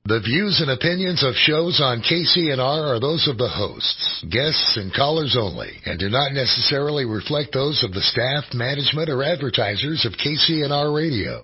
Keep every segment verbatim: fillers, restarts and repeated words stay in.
The views and opinions of shows on K C N R are those of the hosts, guests, and callers only, and do not necessarily reflect those of the staff, management, or advertisers of K C N R Radio.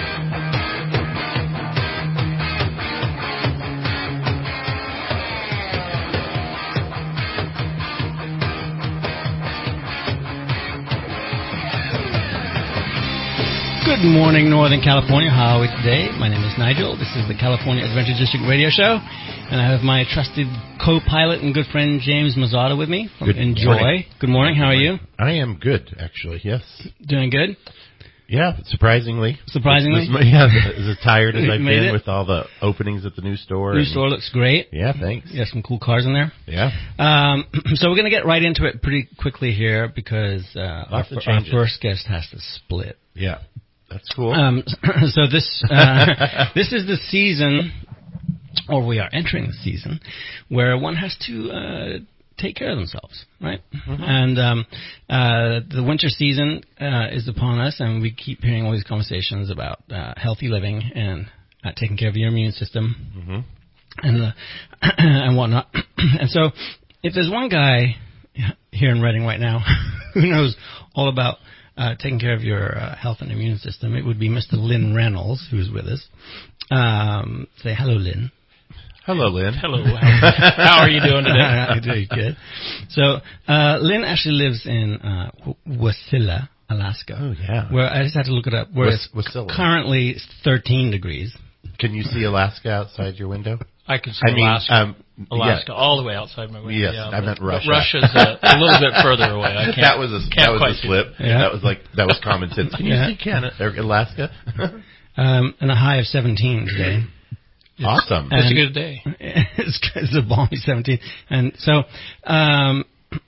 Good morning, Northern California. How are we today? My name is Nigel. This is the California Adventure District Radio Show, and I have my trusted co-pilot and good friend James Mazzata with me from Good Enjoy. morning. Good morning. How are you? I am good, actually. Yes. Doing good? Yeah, surprisingly. Surprisingly? As, yeah, as tired as I've been it? with all the openings at the new store. New and, store looks great. Yeah, thanks. You got some cool cars in there. Yeah. Um, so we're going to get right into it pretty quickly here because uh, our, our first guest has to split. Yeah. That's cool. Um, so this uh, this is the season, or we are entering the season, where one has to uh, take care of themselves, right? Mm-hmm. And um, uh, the winter season uh, is upon us, and we keep hearing all these conversations about uh, healthy living and uh, taking care of your immune system mm-hmm. and uh, and whatnot. And so, if there's one guy here in Redding right now who knows all about Uh, taking care of your uh, health and immune system, it would be Mister Lynn Reynolds, who's with us. Um, say hello, Lynn. Hello, Lynn. Hello. How are you doing today? I'm doing good. So, uh, Lynn actually lives in uh, Wasilla, Alaska. Oh, yeah. Where I just had to look it up. Where Was- it's Wasilla. currently thirteen degrees. Can you see Alaska outside your window? I can see I mean, Alaska, um, Alaska yeah. all the way outside my window. Yes, yeah, I but, meant Russia. But Russia's a, a little bit further away. I can't, that was a can't that was quite a slip. Yeah. That was like that was common sense. Can you Yeah. see Canada or Alaska? Um, and a high of seventeen today. Awesome. It's And a good day. it's, it's a balmy seventeen. And so, um,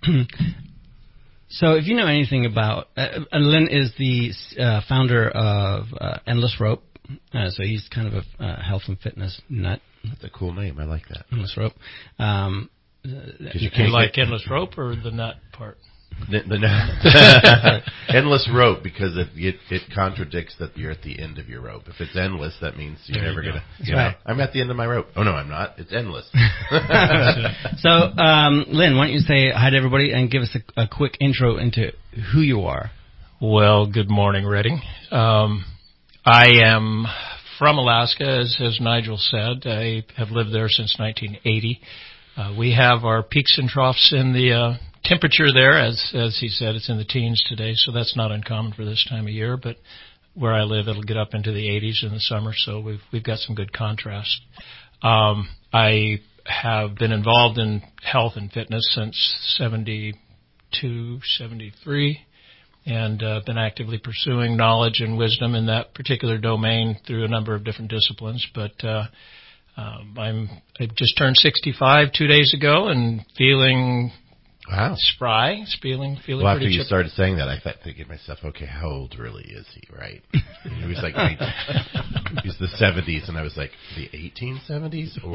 so if you know anything about, uh, Lynn is the uh, founder of uh, Endless Rope. Uh, so he's kind of a uh, health and fitness nut. That's a cool name. I like that. Endless Rope. Um, you Do you like endless rope or the nut part? The, the, endless rope, because it, it it contradicts that you're at the end of your rope. If it's endless, that means you're There never you gonna. That's You right. know, I'm at the end of my rope. Oh no, I'm not. It's endless. so, um, Lynn, why don't you say hi to everybody and give us a, a quick intro into who you are? Well, good morning, Redding. Um, I am from Alaska, as, as Nigel said. I have lived there since nineteen eighty. Uh, we have our peaks and troughs in the uh, temperature there, as as he said, it's in the teens today, so that's not uncommon for this time of year. But where I live, it'll get up into the eighties in the summer, so we've we've got some good contrast. Um, I have been involved in health and fitness since seventy-two, seventy-three. And uh, been actively pursuing knowledge and wisdom in that particular domain through a number of different disciplines. But uh, um, I'm I just turned sixty-five two days ago and feeling Wow. spry, feeling feeling Well, after pretty you chip- started saying that, I thought thinking to myself, okay, how old really is he? Right? He was like, he's the seventies, and I was like, the eighteen seventies or.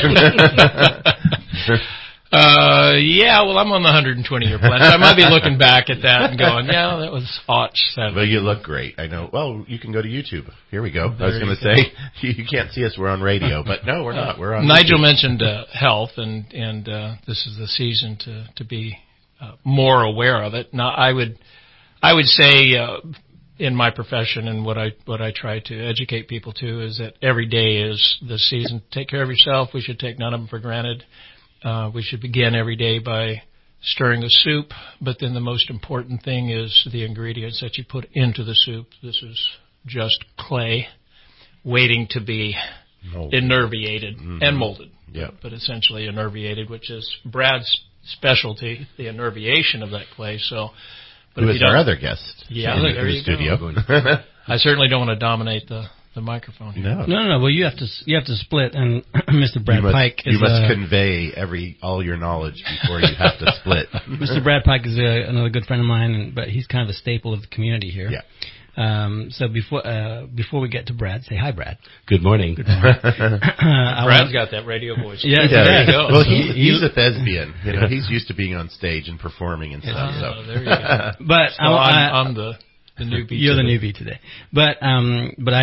Uh, yeah, well, I'm on the one hundred twenty year plan, so I might be looking back at that and going, yeah, that was aught seven. Well, you look great. I know. Well, you can go to YouTube. Here we go. There I was going to say, you, you can't see us. We're on radio. But no, we're not. We're on Nigel YouTube. mentioned uh, health, and, and uh, this is the season to, to be uh, more aware of it. Now, I would I would say uh, in my profession and what I what I try to educate people to is that every day is the season. Take care of yourself. We should take none of them for granted. Uh, we should begin every day by stirring a soup, but then the most important thing is the ingredients that you put into the soup. This is just clay waiting to be Molded. Innerviated mm-hmm. and molded, yeah. but essentially innerviated, which is Brad's specialty, the innerviation of that clay. So, but Who if is you our don't- other guest Yeah, in, there in the you studio. go. I certainly don't want to dominate the, the microphone here. No. No, no, no. Well, you have to you have to split, and Mister Brad you must, Pike is you must uh, convey every all your knowledge before you have to split. Mister Brad Pike is uh, another good friend of mine, and, but he's kind of a staple of the community here. Yeah. Um, so before uh, before we get to Brad, say hi, Brad. Good morning. Good morning. uh, Brad's got that radio voice. Yeah, Yeah, there you go. Well, he, he's a thespian. You know, he's used to being on stage and performing and stuff. Yeah, So there you go. But So I, I'm, I, I'm the, the newbie. you're the today. newbie today. But um, but I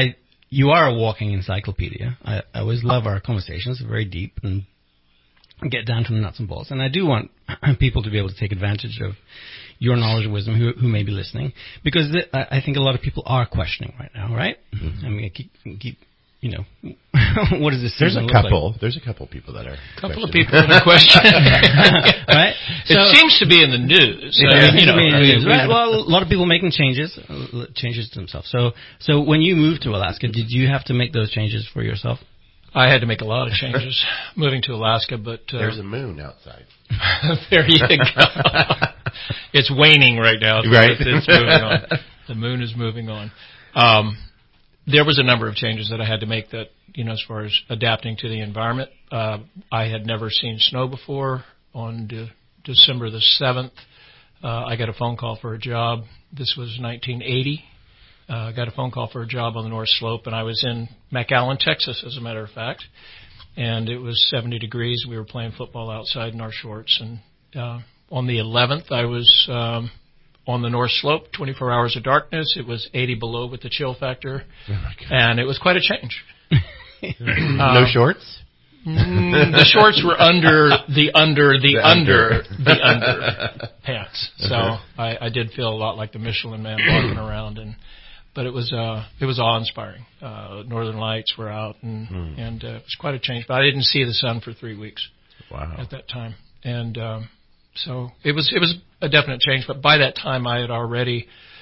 you are a walking encyclopedia. I, I always love our conversations. They're very deep and get down to the nuts and bolts. And I do want people to be able to take advantage of your knowledge and wisdom who, who may be listening, because th- I think a lot of people are questioning right now, right? Mm-hmm. I mean, I keep, keep, you know, what is this? There's a look couple. like? There's a couple people that are. A couple of people that are questioning. Right? It So, seems to be in the news. Yeah, Uh, it seems you know, to be in the we- news, we- right? Well, a lot of people making changes, uh, changes to themselves. So, so when you moved to Alaska, did you have to make those changes for yourself? I had to make a lot of changes moving to Alaska, but uh, There's a moon outside. there you go. It's waning right now. So Right. It's, it's moving on. The moon is moving on. Um, there was a number of changes that I had to make that, you know, as far as adapting to the environment. Uh, I had never seen snow before. On de- December the seventh, uh, I got a phone call for a job. This was nineteen eighty. I uh, got a phone call for a job on the North Slope, and I was in McAllen, Texas, as a matter of fact. And it was seventy degrees. We were playing football outside in our shorts. And uh, on the eleventh, I was um, on the North Slope, twenty-four hours of darkness. It was eighty below with the chill factor. Oh my God. And it was quite a change. No Um, shorts? Mm, the shorts were under the under the, The under, under. the under pants. So I, I did feel a lot like the Michelin Man walking around, and but it was uh it was awe inspiring. Uh, Northern Lights were out, and Hmm. and uh, it was quite a change. But I didn't see the sun for three weeks Wow. at that time, and um, so it was it was a definite change. But by that time, I had already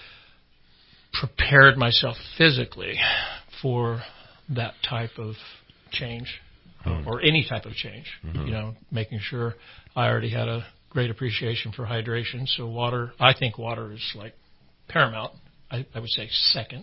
prepared myself physically for that type of change. Or any type of change, mm-hmm. you know, making sure I already had a great appreciation for hydration. So water, I think water is like paramount. I, I would say second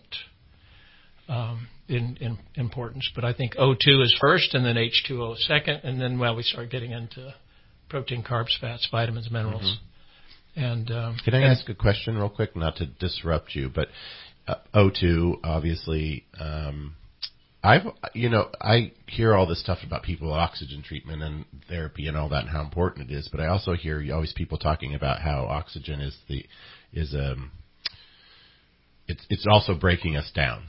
um, in, in importance, but I think O two is first, and then H two O second, and then well, we start getting into protein, carbs, fats, vitamins, minerals. Mm-hmm. And um, can I and, ask a question real quick, not to disrupt you, but uh, O two obviously. Um, I've, you know, I hear all this stuff about people, oxygen treatment and therapy and all that and how important it is, but I also hear always people talking about how oxygen is the, is, um, it's, it's also breaking us down.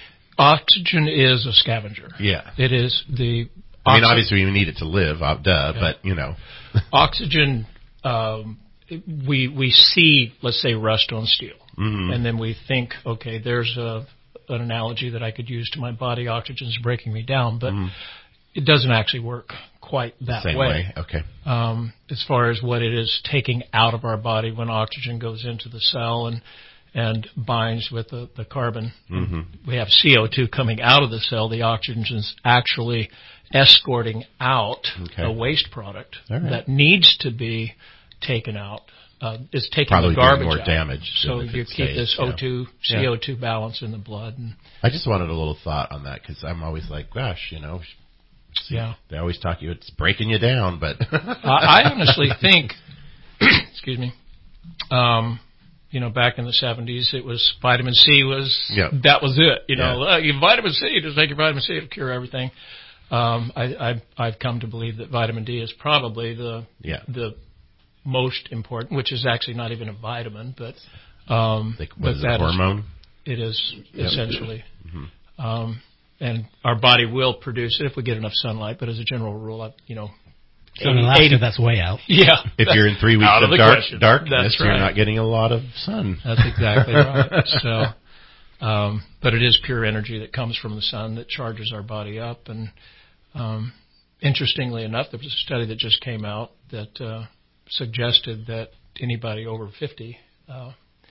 Oxygen is a scavenger. Yeah. It is the, I mean, oxy- obviously we need it to live, uh, duh, Yeah. but you know. Oxygen, um, we, we see, let's say, rust on steel. Mm-hmm. And then we think, okay, there's a, an analogy that I could use to my body. Oxygen's breaking me down, but mm. it doesn't actually work quite that Same way. way. Okay. Um, as far as what it is taking out of our body when oxygen goes into the cell and and binds with the, the carbon. Mm-hmm. We have C O two coming out of the cell. The oxygen's actually escorting out okay. a waste product right. that needs to be taken out. Uh, is taking Probably the garbage more out. damage. So you keep stays, this yeah. O two, C O two yeah. balance in the blood. And I just wanted a little thought on that because I'm always like, gosh, you know, see, yeah. they always talk you, it's breaking you down, but I, I honestly think, excuse me, um, you know, back in the seventies, it was vitamin C was yep. that was it. You know, yeah. uh, you vitamin C, just take your vitamin C, it'll cure everything. Um, I, I've, I've come to believe that vitamin D is probably the yeah. the most important, which is actually not even a vitamin, but um, like, what but is that it, hormone? Is, it is yep. essentially, mm-hmm. um, and our body will produce it if we get enough sunlight. But as a general rule, I, you know, so in Alaska, eighty, that's way out. Yeah, if you're in three weeks of, of dark, darkness, right. you're not getting a lot of sun. That's exactly right. So, um, but it is pure energy that comes from the sun that charges our body up. And um, interestingly enough, there was a study that just came out that uh, suggested that anybody over fifty uh,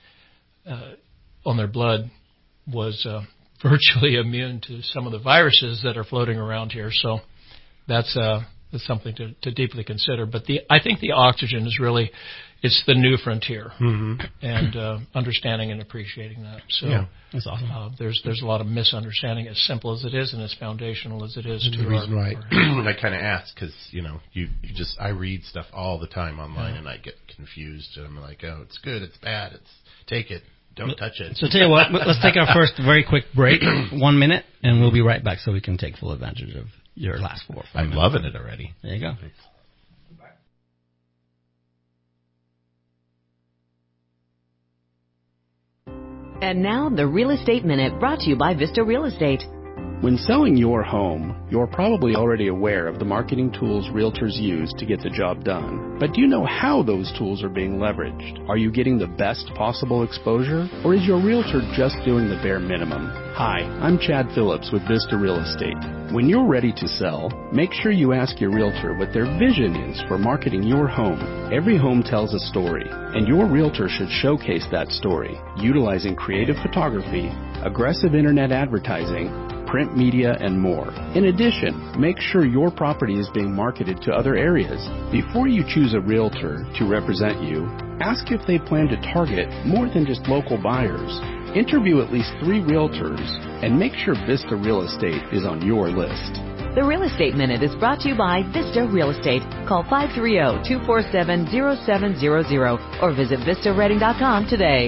uh, on their blood was uh, virtually immune to some of the viruses that are floating around here. So that's uh, that's something to, to deeply consider. But the I think the oxygen is really it's the new frontier, mm-hmm. and uh, understanding and appreciating that. So yeah, that's awesome. Uh, there's there's a lot of misunderstanding, as simple as it is and as foundational as it is. That's to the reason our, why our I kind of ask because you know you, you just I read stuff all the time online yeah. and I get confused and I'm like, oh, it's good, it's bad, it's take it, don't but, touch it. So tell you what, let's take our first very quick break, one minute, and we'll be right back so we can take full advantage of your last four. I'm minutes. loving it already. There you go. Thanks. And now, the Real Estate Minute, brought to you by Vista Real Estate. When selling your home, you're probably already aware of the marketing tools realtors use to get the job done. But do you know how those tools are being leveraged? Are you getting the best possible exposure? Or is your realtor just doing the bare minimum? Hi, I'm Chad Phillips with Vista Real Estate. When you're ready to sell, make sure you ask your realtor what their vision is for marketing your home. Every home tells a story, and your realtor should showcase that story, utilizing creative photography, aggressive internet advertising, print media, and more. In addition, make sure your property is being marketed to other areas. Before you choose a realtor to represent you, ask if they plan to target more than just local buyers. Interview at least three realtors and make sure Vista Real Estate is on your list. The Real Estate Minute is brought to you by Vista Real Estate. Call five three zero, two four seven, zero seven zero zero or visit vista reading dot com today.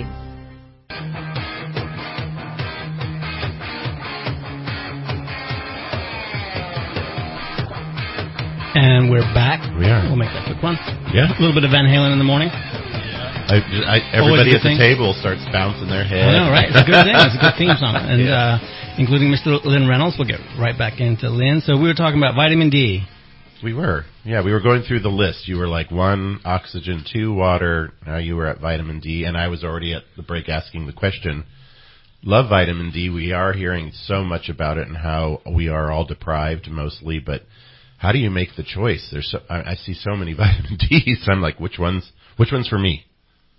And we're back. We are. We'll make that quick one. Yeah. A little bit of Van Halen in the morning. I, I, everybody at the thing. table starts bouncing their head. I know, right? It's a good thing. It's a good theme song. And yeah. uh, including Mister Lynn Reynolds. We'll get right back into Lynn. So we were talking about vitamin D. We were. Yeah, we were going through the list. You were like one, oxygen, two, water. Now you were at vitamin D. And I was already at the break asking the question. Love vitamin D. We are hearing so much about it and how we are all deprived mostly. But how do you make the choice? There's so, I, I see so many vitamin Ds. I'm like, which one's, which one's for me?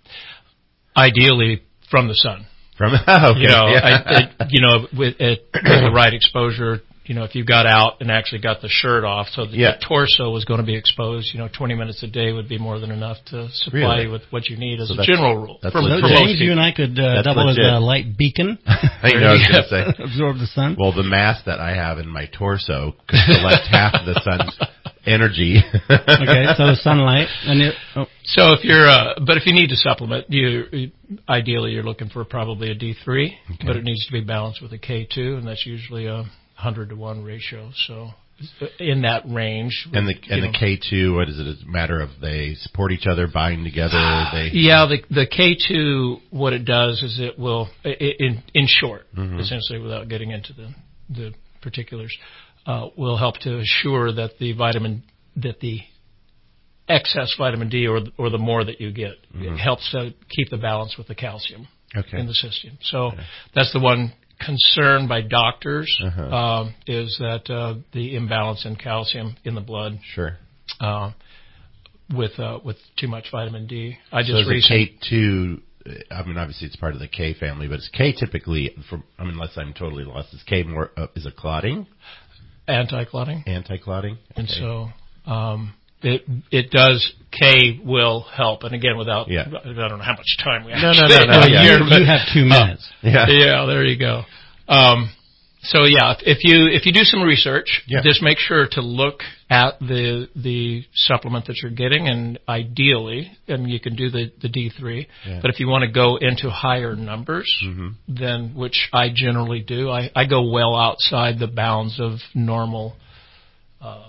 Ideally, from the sun. From okay, you know, yeah. I, it, you know, with, it, with the right exposure. You know, if you got out and actually got the shirt off, so that yeah. the torso was going to be exposed, you know, twenty minutes a day would be more than enough to supply really? you with what you need as so a general rule. That's for, legit. For James, you and I could uh, double legit. as a light beacon. I know, I was going to say. Absorb the sun. Well, the mass that I have in my torso could collect half of the sun's energy. Okay, so sunlight. And it, oh. So if you're, uh, but if you need to supplement, you ideally you're looking for probably a D three, okay. but it needs to be balanced with a K two, and that's usually a hundred to one ratio. So in that range. And the and know. the K two, what is it? It's a matter of they support each other, bind together. They yeah, the the K two, what it does is it will, in in short, mm-hmm. essentially, without getting into the the particulars, uh, will help to assure that the vitamin that the excess vitamin D or or the more that you get mm-hmm. it helps to keep the balance with the calcium okay. in the system. So okay. that's the one concern by doctors uh-huh. um, is that uh, the imbalance in calcium in the blood. Sure. Uh, with uh, with too much vitamin D. I just so is recently K two. I mean, obviously it's part of the K family, but is K typically? From, I mean, unless I'm totally lost, is K more? Uh, is it clotting? Anti-clotting. Anti-clotting. Okay. And so um, it it does. K will help, and again, without yeah. I don't know how much time we have. No, no, no, no. Well, yeah. you, you have two minutes. Oh, yeah. Yeah, there you go. Um, so yeah, if you if you do some research, yeah. just make sure to look at the the supplement that you're getting, and ideally, and you can do the the D three. Yeah. But if you want to go into higher numbers, mm-hmm. then which I generally do, I, I go well outside the bounds of normal. Uh,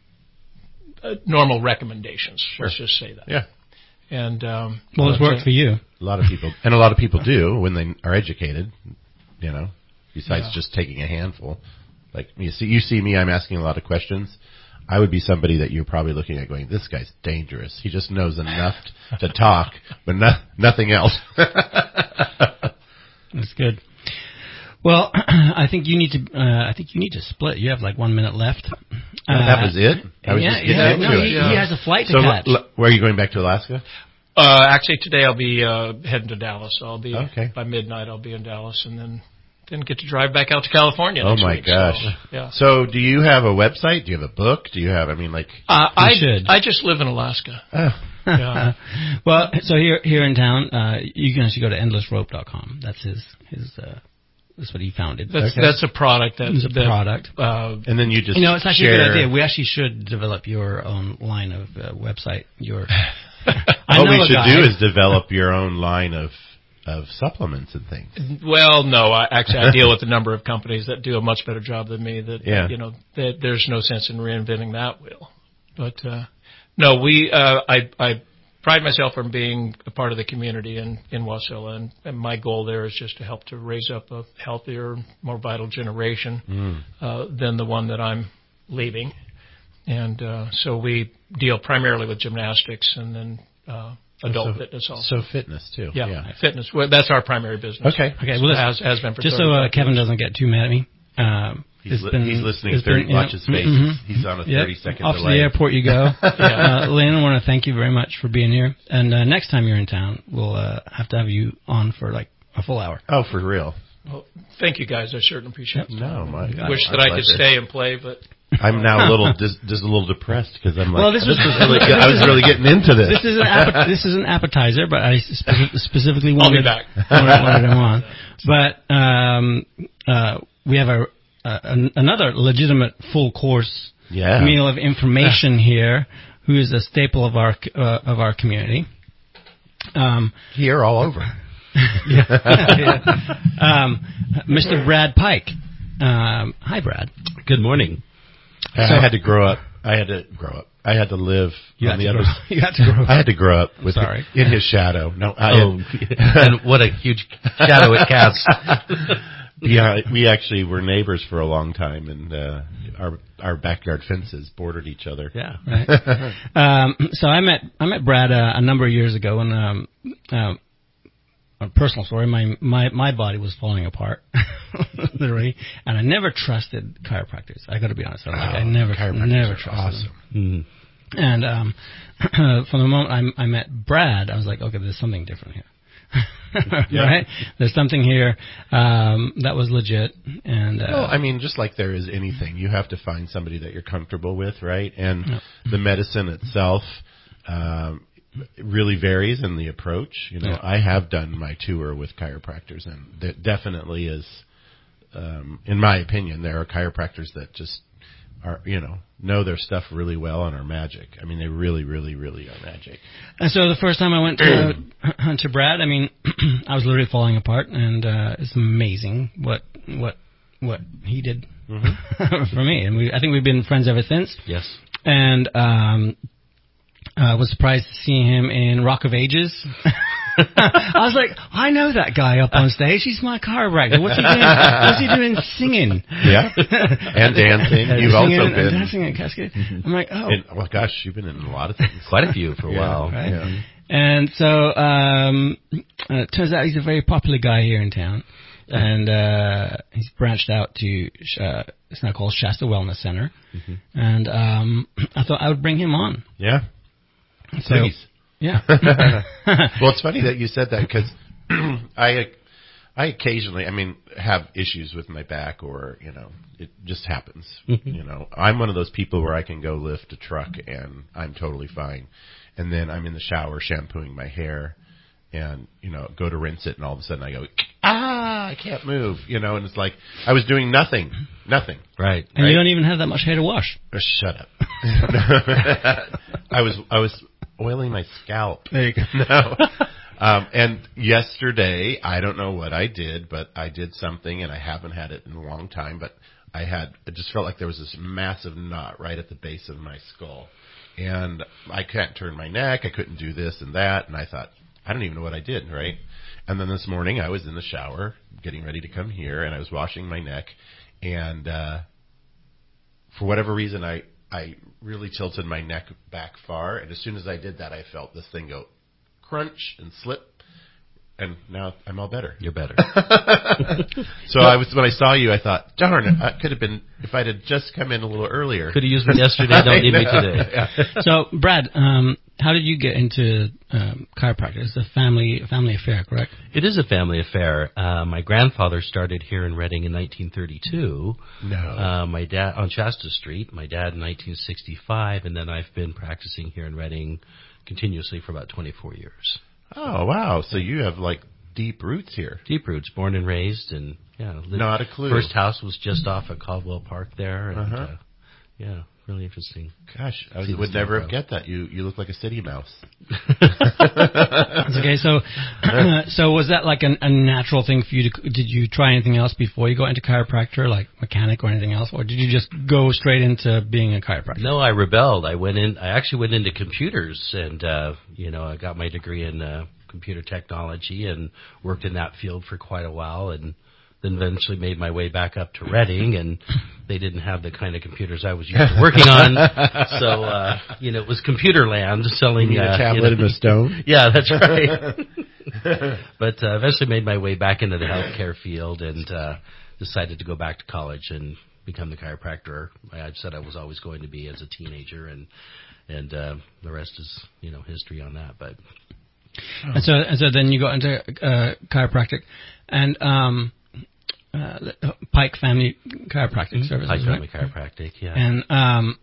Uh, normal recommendations. Sure. Let's just say that. Yeah. And um, well, it's worked for you. A lot of people, and a lot of people do when they are educated. You know, besides yeah. just taking a handful. Like you see, you see me. I'm asking a lot of questions. I would be somebody that you're probably looking at going, "This guy's dangerous. He just knows enough to talk, but no, nothing else." That's good. Well, I think you need to. Uh, I think you need to split. You have like one minute left. Uh, that was it. I was yeah, just getting yeah, into no, it. he, he has a flight to so, catch. l- where are you going back to Alaska? Uh, actually, today I'll be uh, heading to Dallas. So I'll be okay. by midnight. I'll be in Dallas, and then then get to drive back out to California. Oh next my week, gosh! So, yeah. So, do you have a website? Do you have a book? Do you have? I mean, like uh, I should. I just live in Alaska. Oh. Yeah. Well, so here here in town, uh, you can actually go to endless rope dot com. That's his his. Uh, That's what he founded. That's okay. that's a product. That's it's a that, product. Uh, and then you just you know it's actually share. a good idea. We actually should develop your own line of uh, website. Your I what we should guy. do is develop your own line of of supplements and things. Well, no, I actually I deal with a number of companies that do a much better job than me. That yeah. you know that there's no sense in reinventing that wheel. But uh, no, we uh, I I pride myself on being a part of the community in, in Wasilla, and, and my goal there is just to help to raise up a healthier, more vital generation mm. uh, than the one that I'm leaving. And uh, so we deal primarily with gymnastics and then uh, adult so, fitness also. So fitness, too. Yeah, yeah. fitness. Well, that's our primary business. Okay. Okay. Well, so has, has been for just so uh, Kevin doesn't get too mad at me. Um, He's, li- been, he's listening. thirty, been, watch his face. Mm-hmm. He's on a yep. thirty-second Off delay. to the airport you go. yeah. uh, Lynn, I want to thank you very much for being here. And uh, next time you're in town, we'll uh, have to have you on for like a full hour. Oh, for real? Well, thank you, guys. I certainly appreciate it. No, my God. Wish that I could stay and play, but... I'm now a little dis- just a little depressed because I'm like, well, this, this was, was really good. I was really getting into this. This is an app- this is an appetizer, but I spe- specifically wanted, I'll be back. wanted, wanted him on. But um, uh, we have a, uh, an, another legitimate full course yeah. meal of information here, who is a staple of our uh, of our community. Um, here, all over. yeah, yeah. Um, Mister Brad Pike. Um, hi, Brad. Good morning. So, I had to grow up. I had to grow up. I had to live you on had the to other side. You had to grow up. I had to grow up with Sorry. His, in his shadow. No, I oh, had, and what a huge shadow it casts. Yeah, we actually were neighbors for a long time, and uh, our our backyard fences bordered each other. Yeah. Right. um, so I met I met Brad uh, a number of years ago, and um, um, a personal story. My my my body was falling apart, literally, and I never trusted chiropractors. I got to be honest. I'm like, oh, I never never trusted awesome. them. Mm. And um, from the moment I, I met Brad, I was like, okay, there's something different here. yeah. Right? There's something here um, that was legit. And uh, well, I mean, just like there is anything, you have to find somebody that you're comfortable with, right? And yep. the medicine itself um, really varies in the approach. You know, yeah. I have done my tour with chiropractors, and there definitely is, um, in my opinion, there are chiropractors that just are, you know, know their stuff really well and are magic. I mean, they really, really, really are magic. And so the first time I went to uh, to Brad, I mean, I was literally falling apart, and uh, it's amazing what what what he did mm-hmm. for me. And we, I think we've been friends ever since. Yes. And um, I was surprised to see him in Rock of Ages. I was like, I know that guy up on stage. He's my chiropractor. What's he doing? What's he doing singing? Yeah, and dancing. And You've singing also and, been and dancing at Cascade. Mm-hmm. I'm like, oh, and, well, gosh, you've been in a lot of things, quite a few for a yeah, while. Right? Yeah. And so um, uh, it turns out he's a very popular guy here in town, and uh, he's branched out to uh, it's now called Shasta Wellness Center, mm-hmm. and um, I thought I would bring him on. Yeah, so, please. Yeah. Well, it's funny that you said that because I, I occasionally, I mean, have issues with my back, or you know, it just happens. Mm-hmm. You know, I'm one of those people where I can go lift a truck and I'm totally fine, and then I'm in the shower shampooing my hair, and you know, go to rinse it, and all of a sudden I go, ah, I can't move. You know, and it's like I was doing nothing, nothing. Right. And right? you don't even have that much hair to wash. Oh, shut up. I was, I was. oiling my scalp. There you go. No. Um, and yesterday, I don't know what I did, but I did something, and I haven't had it in a long time, but I had, it just felt like there was this massive knot right at the base of my skull. And I can't turn my neck, I couldn't do this and that, and I thought, I don't even know what I did, right? And then this morning, I was in the shower, getting ready to come here, and I was washing my neck, and uh, for whatever reason, I I really tilted my neck back far, and as soon as I did that, I felt this thing go crunch and slip, and now I'm all better. You're better. So I was when I saw you, I thought, darn it, I could have been if I'd have just come in a little earlier. Could have used me yesterday. Don't need me today. Yeah. So, Brad, um, how did you get into um, chiropractic? It's a family family affair, correct? It is a family affair. Uh, my grandfather started here in Reading in nineteen thirty-two. No. Uh, my dad on Shasta Street. My dad in nineteen sixty-five, and then I've been practicing here in Reading continuously for about twenty-four years. Oh wow! So you have like deep roots here. Deep roots, born and raised, and yeah. Lived, Not a clue. First house was just off at Caldwell Park there, and uh-huh. uh, Yeah, really interesting. Gosh, I See would this never now, have get that. You you look like a city mouse. That's okay. So, so was that like an, a natural thing for you to? Did you try anything else before you got into chiropractor, like mechanic or anything else, or did you just go straight into being a chiropractor? No, I rebelled. I went in. I actually went into computers, and uh, you know, I got my degree in uh, computer technology and worked in that field for quite a while, and then eventually made my way back up to Reading, and they didn't have the kind of computers I was used to working on. So, uh, you know, it was computer land selling You mean uh, a tablet you know, and a stone. Yeah, that's right. But uh, eventually made my way back into the healthcare field and uh, decided to go back to college and become the chiropractor I said I was always going to be as a teenager, and and uh, the rest is, you know, history on that. But and so and so then you got into uh, chiropractic, and um, uh, Pike Family Chiropractic Services, Pike Family right? Chiropractic, yeah. And um,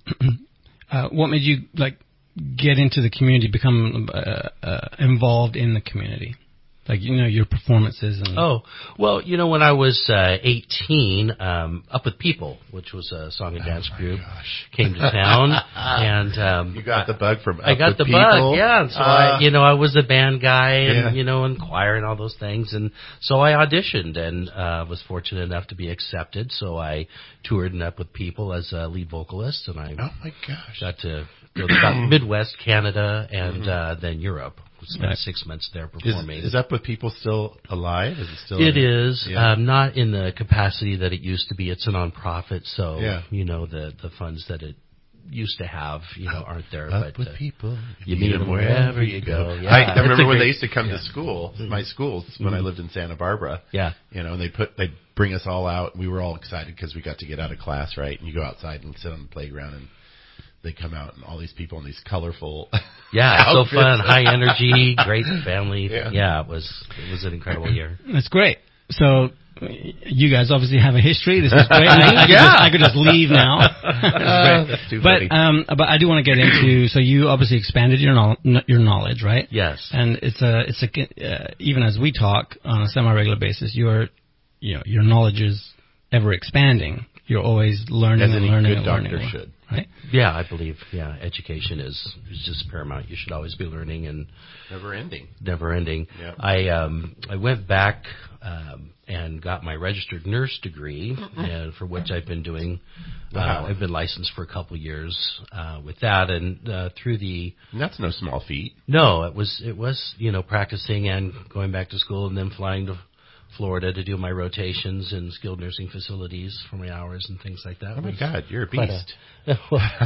uh, what made you like get into the community, become uh, uh, involved in the community? Like, you know, your performances and... Oh, well, you know, when I was uh, eighteen, um, Up With People, which was a song and dance oh group, gosh. came to town. and um, You got the bug from Up I got With the People. bug, yeah. So, Uh, I, you know, I was a band guy and, yeah. you know, and choir and all those things. And so I auditioned and uh, was fortunate enough to be accepted. So I toured in Up With People as a lead vocalist. And I Oh, my gosh. got to go to Midwest, Canada, and Mm-hmm. uh, then Europe. Spent Right. six months there Is, performing. is Up With People still alive? Is it still? It in is Yeah. um, not in the capacity that it used to be. It's a nonprofit, so Yeah. you know the the funds that it used to have, you know, aren't there. Up but With uh, People. you meet them wherever you go. Yeah, I, I it's a remember when great- they used to come yeah. to school, my schools, when I lived in Santa Barbara. Yeah. You know, and they put they bring us all out. We were all excited because we got to get out of class, right? And you go outside and sit on the playground, and they come out, and all these people in these colorful. Yeah, it's so outfits. fun, high energy, great family. Yeah. Yeah. it was it was an incredible year. That's great. So you guys obviously have a history. This is great. I, I, could Yeah. just, I could just leave now. Uh, that's too but funny. um, but I do want to get into. So you obviously expanded your knowl- your knowledge, right? Yes. And it's a it's a uh, even as we talk on a semi-regular basis, your you know your knowledge is ever expanding. You're always learning As and any learning good and doctor learning, should. right? Yeah, I believe. Yeah, education is is just paramount. You should always be learning and Never ending. never ending. Yeah. I um I went back um and got my registered nurse degree, and for which I've been doing. Uh, Wow. I've been licensed for a couple of years uh, with that, and uh, through the And that's no small feat. no, it was it was you know practicing and going back to school, and then flying to Florida to do my rotations in skilled nursing facilities for my hours and things like that. Oh my Was God, you're a quite beast. a-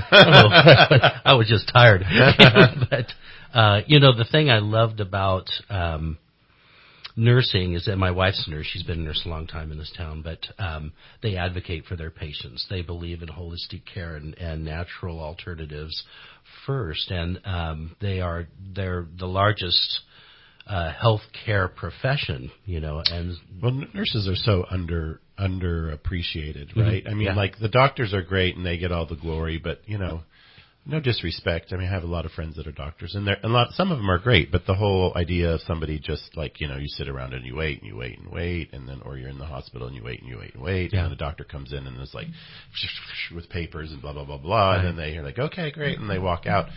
I was just tired. But, uh, you know, the thing I loved about um, nursing is that my wife's a nurse. She's been a nurse a long time in this town, but um, they advocate for their patients. They believe in holistic care and, and natural alternatives first, and um, they are they're the largest uh, healthcare profession, you know, and Well, n- nurses are so under underappreciated, Mhm. right? I mean, Yeah. like the doctors are great and they get all the glory, but you know, no disrespect. I mean, I have a lot of friends that are doctors, and they're a lot. Some of them are great, but the whole idea of somebody just like you know, you sit around and you wait and you wait and wait, and then or you're in the hospital and you wait and you wait and wait, Yeah. and then the doctor comes in and is like with papers and blah blah blah blah, and then they are like, okay, great, and they walk out.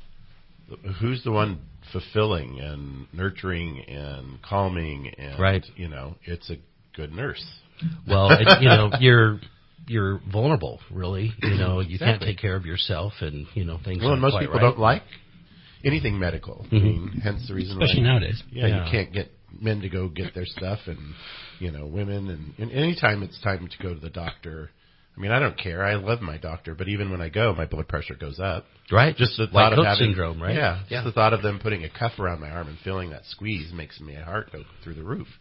Who's the one fulfilling and nurturing and calming and Right. you know, it's a good nurse. well, it, you know, you're you're vulnerable, really. You know, you can't Exactly. take care of yourself, and you know things. Well, and aren't most quite people right. don't like anything medical. I Mhm. mean, hence the reason Especially why nowadays. Yeah, Yeah. you can't get men to go get their stuff, and you know, women, and, and anytime it's time to go to the doctor. I mean, I don't care. I love my doctor, but even when I go, my blood pressure goes up. Right? Just the White thought of coat having syndrome, right? Yeah, just Yeah. the thought of them putting a cuff around my arm and feeling that squeeze makes my heart go through the roof.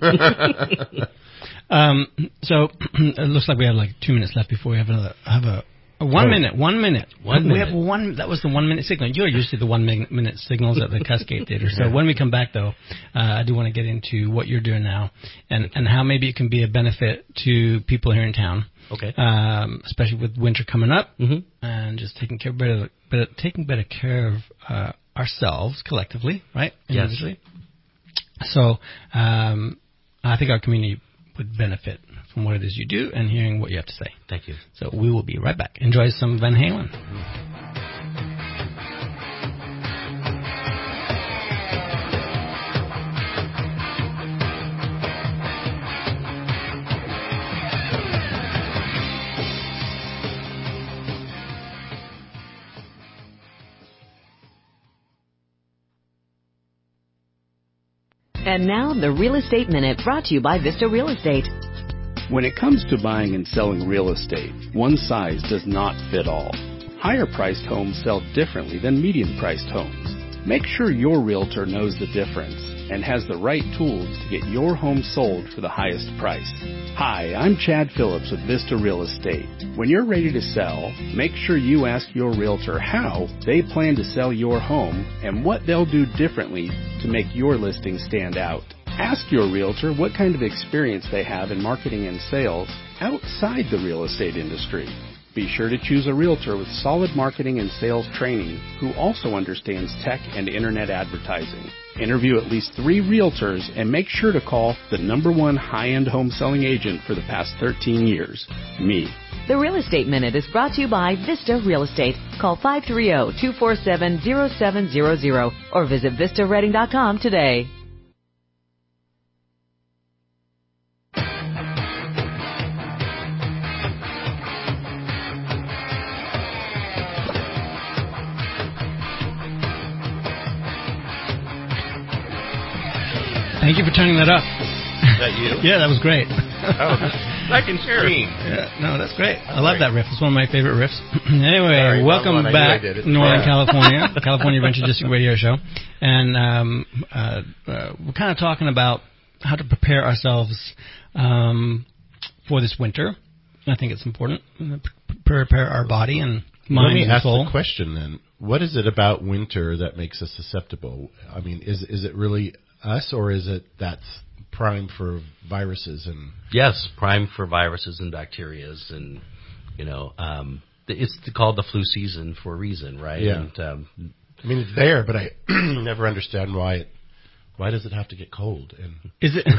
Um, so it looks like we have like two minutes left before we have another have a, a one Oh. minute, one minute, One We minute. have one. That was the one minute signal. You're used to the one min- minute signals at the Cascade Theater. So when we come back, though, uh, I do want to get into what you're doing now and and how maybe it can be a benefit to people here in town. Okay. Um, especially with winter coming up, Mhm. and just taking care better, better taking better care of uh, ourselves collectively, right? Yes. Individually. So um, I think our community would benefit from what it is you do and hearing what you have to say. Thank you. So we will be right back. Enjoy some Van Halen. And now, the Real Estate Minute, brought to you by Vista Real Estate. When it comes to buying and selling real estate, one size does not fit all. Higher-priced homes sell differently than medium-priced homes. Make sure your realtor knows the difference and has the right tools to get your home sold for the highest price. Hi, I'm Chad Phillips with Vista Real Estate. When you're ready to sell, make sure you ask your realtor how they plan to sell your home and what they'll do differently to make your listing stand out. Ask your realtor what kind of experience they have in marketing and sales outside the real estate industry. Be sure to choose a realtor with solid marketing and sales training who also understands tech and internet advertising. Interview at least three realtors and make sure to call the number one high-end home selling agent for the past thirteen years, me. The Real Estate Minute is brought to you by Vista Real Estate. Call five three zero, two four seven, zero seven zero zero or visit vista reading dot com today. Thank you for turning that up. Is that you? Yeah, that was great. Oh, second screen. Yeah, no, that's great. I love that riff. It's one of my favorite riffs. Anyway, Sorry, welcome one, I back, knew I did it. Northern Yeah. California, California Adventure District Radio Show. And um, uh, uh, we're kind of talking about how to prepare ourselves um, for this winter. I think it's important to prepare our body and mind Let me and ask soul. the question then. What is it about winter that makes us susceptible? I mean, is is it really us, or is it that's prime for viruses and Yes, prime for viruses and bacterias, and you know, um, it's called the flu season for a reason, right? Yeah. And, um, I mean, it's there, but I never understand why it. Why does it have to get cold? And Is it?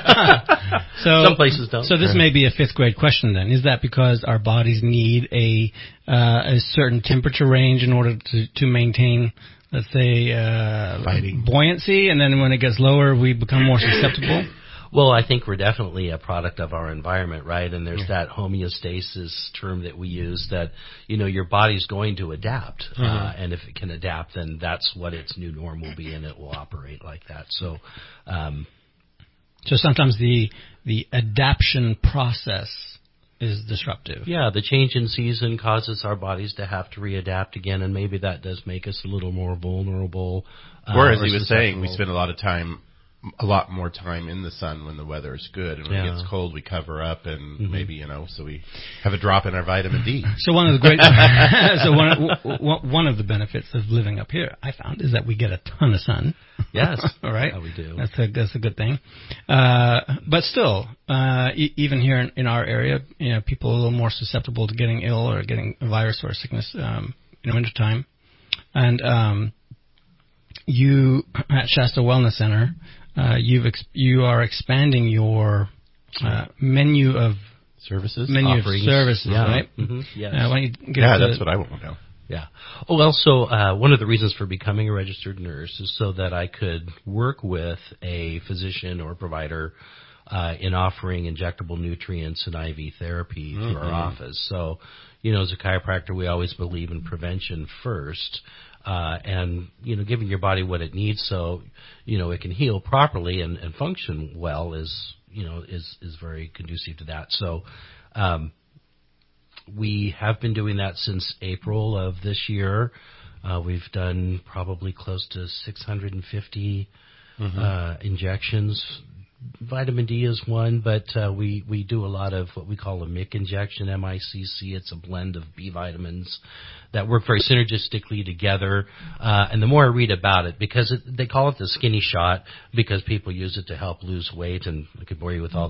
so Some places don't. So this may be a fifth grade question then. Is that because our bodies need a uh, a certain temperature range in order to to maintain, let's say, uh, Fighting. buoyancy, and then when it gets lower, we become more susceptible? Well, I think we're definitely a product of our environment, right? And there's that homeostasis term that we use that, you know, your body's going to adapt. Mm-hmm. Uh, and if it can adapt, then that's what its new norm will be, and it will operate like that. So, um, So sometimes the the adaptation process is disruptive. yeah, the change in season causes our bodies to have to readapt again, and maybe that does make us a little more vulnerable. Uh, or as or he was saying, we susceptible. spend a lot of time, a lot more time in the sun when the weather is good, and when Yeah. it gets cold, we cover up, and Mhm. maybe you know, so we have a drop in our vitamin D. So one of the great, so one w- w- one of the benefits of living up here, I found, is that we get a ton of sun. Yes. All right. Yeah, we do. That's a that's a good thing. Uh, but still, uh, e- even here in, in our area, you know, people are a little more susceptible to getting ill or getting a virus or a sickness um, in the wintertime. And um, you at Shasta Wellness Center, uh, you've ex- you are expanding your uh, menu of Services, menu Offerings. of services, Yeah. right? Mhm. Yes. Uh, why don't you get Yeah, into- that's what I want to know. Yeah. Oh, well, so uh, one of the reasons for becoming a registered nurse is so that I could work with a physician or provider uh, in offering injectable nutrients and I V therapy through our office. So, you know, as a chiropractor, we always believe in prevention first. Uh, and, you know, giving your body what it needs so, you know, it can heal properly and, and function well is, you know, is, is very conducive to that. So, um, we have been doing that since April of this year. Uh, we've done probably close to six hundred fifty Mm-hmm. uh, injections. Vitamin D is one, but uh, we, we do a lot of what we call a M I C injection, M I C C. It's a blend of B vitamins that work very synergistically together. Uh, and the more I read about it, because it, they call it the skinny shot because people use it to help lose weight, and I could bore you with all the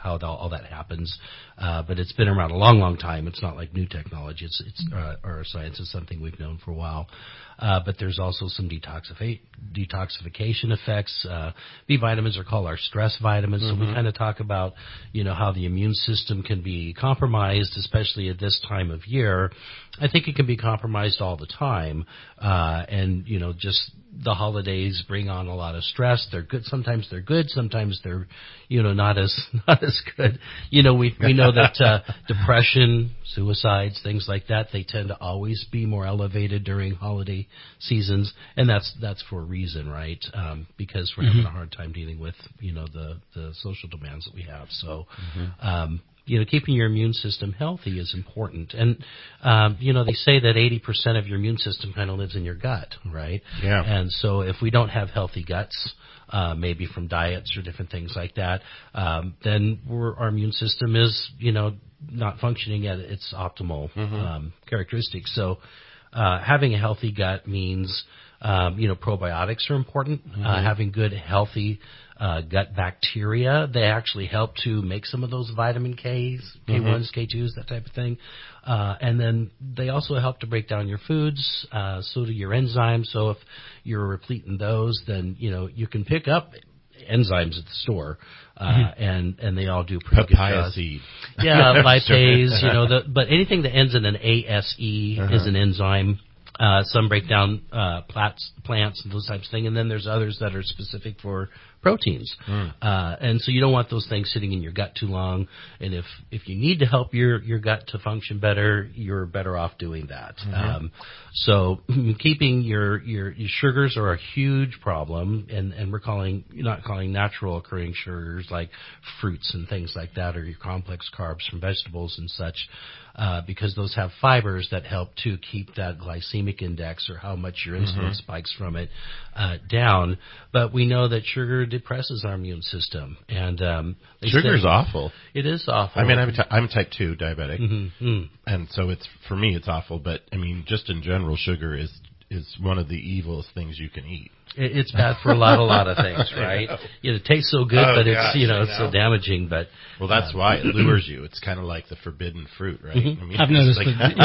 how all, all that happens. Uh, but it's been around a long, long time. It's not like new technology. It's, it's, uh, or science is something we've known for a while. Uh, but there's also some detoxifi- detoxification effects. Uh, B vitamins are called our stress vitamins. Mm-hmm. So we kind of talk about, you know, how the immune system can be compromised, especially at this time of year. I think it can be compromised all the time. Uh, and, you know, just the holidays bring on a lot of stress. They're good. Sometimes they're good. Sometimes they're, you know, not as, not as good. You know, we, we know that, uh, depression, suicides, things like that, they tend to always be more elevated during holiday seasons. And that's, that's for a reason, right? Um, because we're mm-hmm. having a hard time dealing with, you know, the, the social demands that we have. So, mm-hmm. um, you know, keeping your immune system healthy is important. And, um, you know, they say that eighty percent of your immune system kind of lives in your gut, right? Yeah. And so if we don't have healthy guts, uh, maybe from diets or different things like that, um, then we're, our immune system is, you know, not functioning at its optimal, mm-hmm. um, characteristics. So, uh, having a healthy gut means, um, you know, probiotics are important. Mm-hmm. Uh, having good, healthy, Uh, gut bacteria, they actually help to make some of those vitamin K's, K ones, mm-hmm. K twos, that type of thing. Uh, and then they also help to break down your foods, uh, so do your enzymes. So if you're replete in those, then, you know, you can pick up enzymes at the store, uh, mm-hmm. and, and they all do pretty Papaya good jobs. seed. Yeah, lipase, you know, the, but anything that ends in an A S E uh-huh. is an enzyme. Uh, some break down, uh, plants, plants and those types of things. And then there's others that are specific for proteins. Mm. Uh, and so you don't want those things sitting in your gut too long. And if, if you need to help your, your gut to function better, you're better off doing that. Mm-hmm. Um, so keeping your, your, your sugars are a huge problem. And, and we're calling, not calling natural occurring sugars like fruits and things like that, or your complex carbs from vegetables and such. Uh, because those have fibers that help to keep that glycemic index, or how much your insulin mm-hmm. spikes from it, uh, down. But we know that sugar depresses our immune system, and um, sugar's awful. It is awful. I mean, I'm, t- I'm type two diabetic, mm-hmm. mm. and so it's for me it's awful. But I mean, just in general, sugar is is one of the evilest things you can eat. It's bad for a lot, a lot of things, right? You know, it tastes so good, oh, but it's, gosh, you know, know, it's so damaging. But well, that's um, why it lures you. It's kind of like the forbidden fruit, right? Mm-hmm. I mean, I've noticed like, that.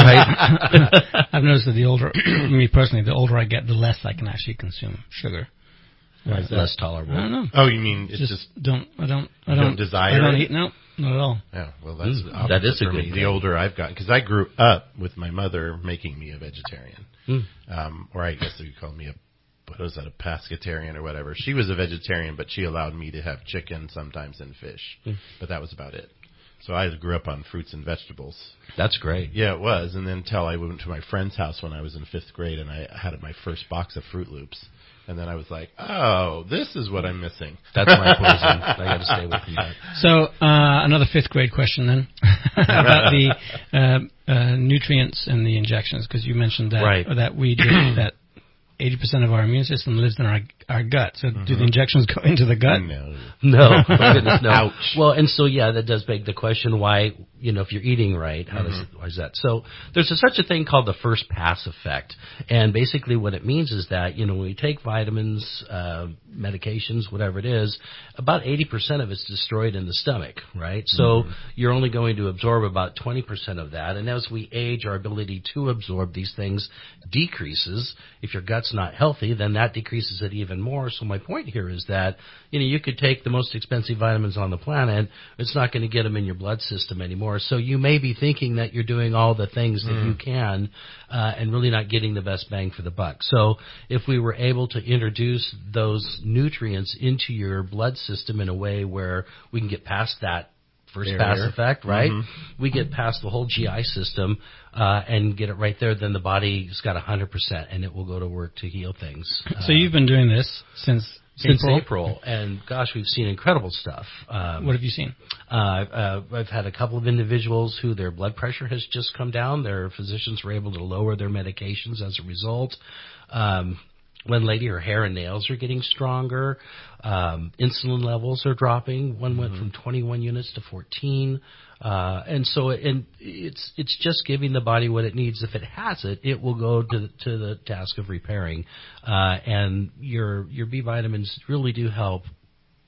Right? I've noticed that the older, me personally, the older I get, the less I can actually consume sugar. Why is that? Less tolerable. I don't know. Oh, you mean it's just, just don't I don't I don't, don't desire I don't it? eat. No, not at all. Yeah, well, that's mm, that is a for good me. thing. The older I've gotten, because I grew up with my mother making me a vegetarian, mm. um, or I guess they could call me a what was that, a pescatarian or whatever. She was a vegetarian, but she allowed me to have chicken sometimes and fish, mm. but that was about it. So I grew up on fruits and vegetables. That's great. Yeah, it was. And then until I went to my friend's house when I was in fifth grade, and I had my first box of Fruit Loops. And then I was like, oh, this is what I'm missing. That's my poison. I got to stay away from that. So uh, another fifth grade question then about the uh, uh, nutrients and the injections, because you mentioned that right. that we do that. eighty percent of our immune system lives in our our gut. So mm-hmm. do the injections go into the gut? No. No. My goodness, no. Ouch. Well, and so, yeah, that does beg the question why, you know, if you're eating right, how mm-hmm. does why is that? So there's a, such a thing called the first pass effect. And basically what it means is that, you know, when we take vitamins, uh, medications, whatever it is, about eighty percent of it's destroyed in the stomach, right? So mm-hmm. you're only going to absorb about twenty percent of that. And as we age, our ability to absorb these things decreases. If your gut's not healthy, then that decreases it even more. So my point here is that, you know, you could take the most expensive vitamins on the planet. It's not going to get them in your blood system anymore. So you may be thinking that you're doing all the things that mm. you can, uh, and really not getting the best bang for the buck. So if we were able to introduce those nutrients into your blood system in a way where we can get past that first pass effect, right? Mm-hmm. We get past the whole G I system uh, and get it right there, then the body's got one hundred percent, and it will go to work to heal things. So uh, you've been doing this since Since April? April, and gosh, we've seen incredible stuff. Um, what have you seen? Uh, uh, I've had a couple of individuals who their blood pressure has just come down. Their physicians were able to lower their medications as a result. Um, One lady, her hair and nails are getting stronger. Um, insulin levels are dropping. One went mm-hmm. from twenty-one units to fourteen. Uh, and so it, and it's it's just giving the body what it needs. If it has it, it will go to the, to the task of repairing. Uh, and your your B vitamins really do help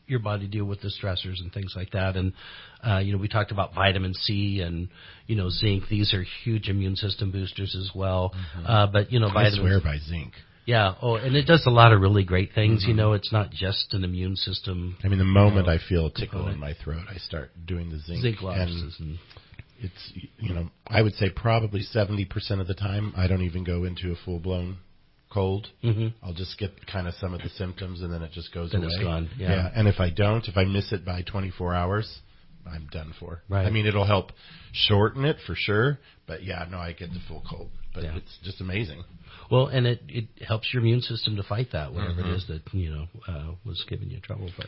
your body deal with the stressors and things like that. And, uh, you know, we talked about vitamin C and, you know, zinc. These are huge immune system boosters as well. Mm-hmm. Uh, but, you know, I vitamins. swear by zinc. Yeah. Oh, and it does a lot of really great things. Mm-hmm. You know, it's not just an immune system. I mean, the moment you know, I feel a tickle component. in my throat, I start doing the zinc. Zinc and and it's, you know, I would say probably seventy percent of the time I don't even go into a full-blown cold. Mm-hmm. I'll just get kind of some of the symptoms, and then it just goes then away. It's gone. Yeah. yeah. And if I don't, if I miss it by twenty-four hours, I'm done for. Right. I mean, it'll help shorten it for sure, but yeah, no, I get the full cold. But yeah. it's just amazing. Well, and it, it helps your immune system to fight that, whatever mm-hmm. it is that, you know, uh, was giving you trouble. But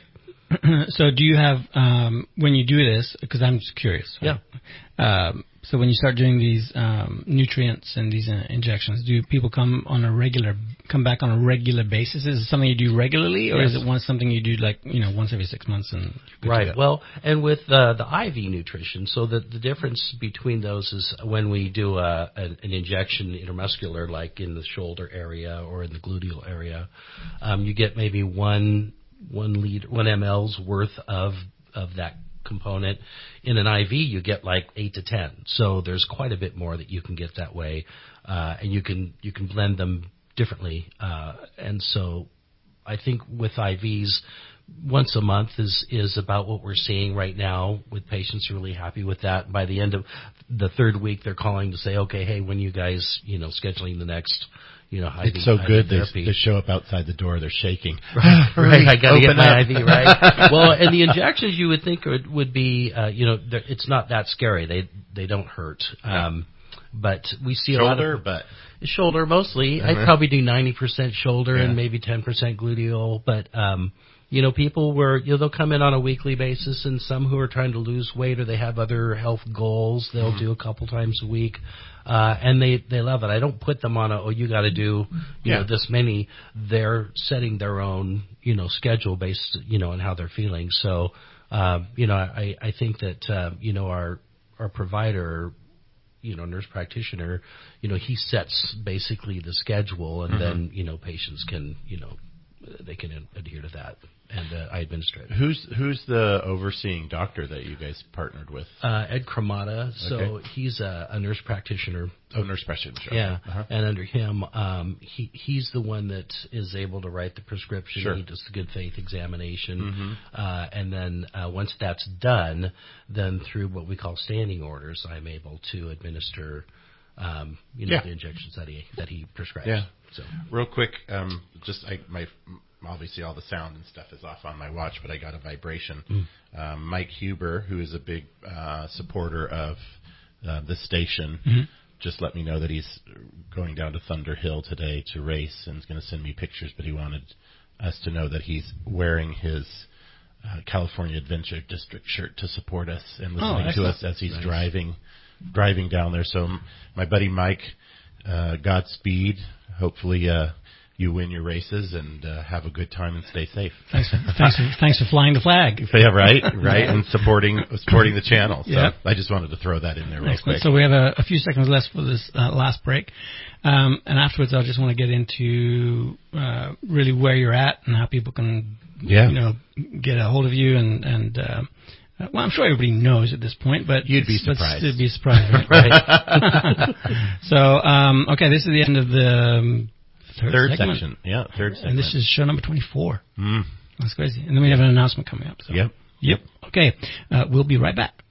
so do you have, um, when you do this, because I'm just curious. Right? Yeah. Um, so when you start doing these um, nutrients and these uh, injections, do people come on a regular, come back on a regular basis? Is it something you do regularly, or yes. is it once something you do like, you know, once every six months? And right. Well, and with uh, the I V nutrition, so the, the difference between those is when we do a, an, an injection intramuscular, like in the shoulder area or in the gluteal area, um, you get maybe one one liter, one mL's worth of of that component. In an I V, you get like eight to ten. So there's quite a bit more that you can get that way, uh, and you can you can blend them differently. Uh, and so, I think with I Vs, once a month is is about what we're seeing right now. With patients are really happy with that. By the end of the third week, they're calling to say, okay, hey, when you guys you know scheduling the next. You know, I V, it's so I V good. They, they show up outside the door. They're shaking. Right, right. I got to get my up. I V right. Well, and the injections you would think would, would be, uh, you know, it's not that scary. They they don't hurt. Um, but we see shoulder, a lot of but shoulder mostly. Uh-huh. I probably do ninety percent shoulder yeah. and maybe ten percent gluteal. But um, you know, people were you know they'll come in on a weekly basis, and some who are trying to lose weight or they have other health goals, they'll mm-hmm. do a couple times a week. Uh, and they, they love it. I don't put them on a, oh, you got to do, you yeah. know, this many. They're setting their own, you know, schedule based, you know, on how they're feeling. So, uh, you know, I, I think that, uh, you know, our, our provider, you know, nurse practitioner, you know, he sets basically the schedule, and mm-hmm. then, you know, patients can, you know, they can adhere to that. And uh, I administer it. Who's who's the overseeing doctor that you guys partnered with? Uh, Ed Cremata. So okay. he's a, a nurse practitioner. Oh, nurse practitioner. Yeah, uh-huh. and under him, um, he he's the one that is able to write the prescription. Sure. He does the good faith examination, mm-hmm. uh, and then uh, once that's done, then through what we call standing orders, I'm able to administer, um, you know, yeah. the injections that he that he prescribes. Yeah. So real quick, um, just I, my. Obviously, all the sound and stuff is off on my watch, but I got a vibration. Mm. Um, Mike Huber, who is a big uh, supporter of uh, the station, mm-hmm. just let me know that he's going down to Thunder Hill today to race and is going to send me pictures, but he wanted us to know that he's wearing his uh, California Adventure District shirt to support us and listening oh, to us as he's nice. driving driving down there. So my buddy Mike, uh, Godspeed. Hopefully uh, you win your races and uh, have a good time and stay safe. Thanks for, thanks for, thanks for flying the flag. Yeah, right, right, and supporting supporting the channel. So yep. I just wanted to throw that in there real Excellent. quick. So we have a, a few seconds left for this uh, last break. Um, and afterwards, I just want to get into uh, really where you're at and how people can, yeah. you know, get a hold of you. And, and uh, well, I'm sure everybody knows at this point, but you'd be surprised. You'd be surprised, right? right? So, um, okay, this is the end of the um, third, third segment. section. Yeah, third segment. And this is show number twenty-four. Mm. That's crazy. And then we have an announcement coming up. So. Yep. Yep. Okay. Uh, we'll be right back.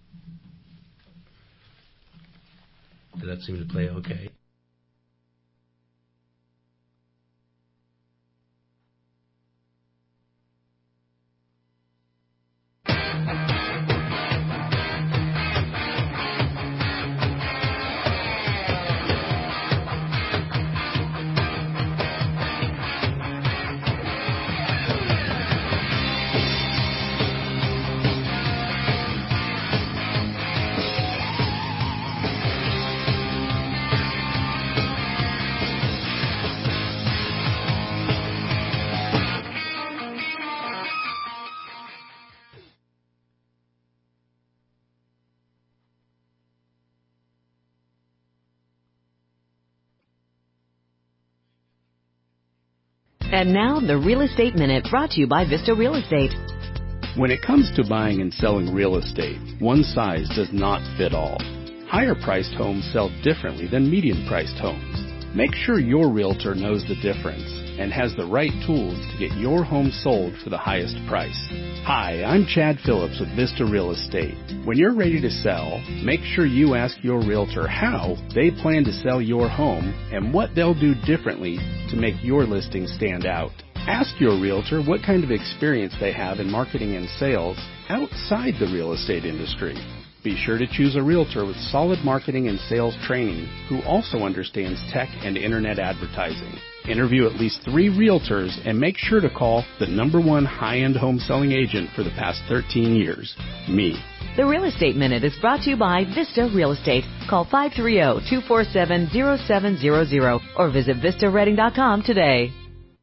Did that seem to play okay? And now, the Real Estate Minute, brought to you by Vista Real Estate. When it comes to buying and selling real estate, one size does not fit all. Higher-priced homes sell differently than medium-priced homes. Make sure your realtor knows the difference and has the right tools to get your home sold for the highest price. Hi, I'm Chad Phillips with Vista Real Estate. When you're ready to sell, make sure you ask your realtor how they plan to sell your home and what they'll do differently to make your listing stand out. Ask your realtor what kind of experience they have in marketing and sales outside the real estate industry. Be sure to choose a realtor with solid marketing and sales training who also understands tech and internet advertising. Interview at least three realtors and make sure to call the number one high-end home selling agent for the past thirteen years, me. The Real Estate Minute is brought to you by Vista Real Estate. Call five three zero, two four seven, zero seven zero zero or visit vista reading dot com today.